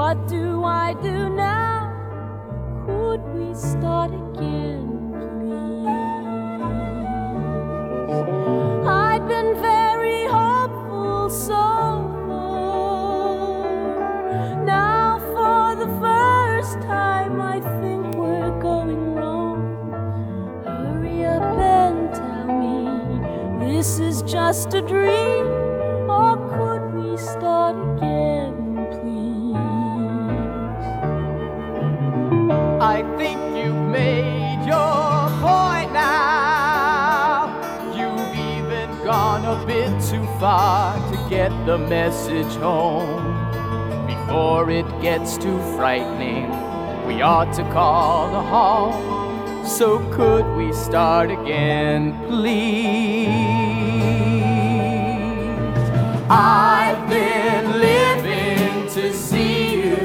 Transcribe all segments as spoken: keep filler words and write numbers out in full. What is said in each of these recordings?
What do I do now? Could we start again, please? I've been very hopeful so far. Now for the first time I think we're going wrong. Hurry up and tell me this is just a dream, or could we start again, please? I think you've made your point now. You've even gone a bit too far to get the message home. Before it gets too frightening, we ought to call a halt. So could we start again, please? I've been living to see you,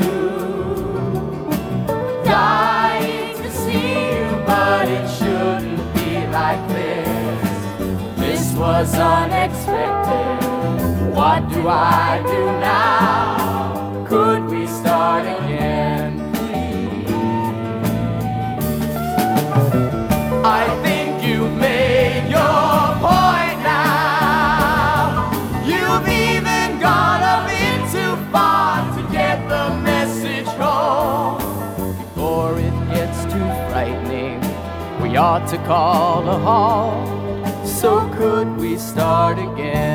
dying to see you, but it shouldn't be like this. This was unexpected. What do I do now? Could we start again, please? I think you've made your point now. You've even gone a bit too far to get the message home. Before it gets too frightening, we ought to call a halt. So could we start again?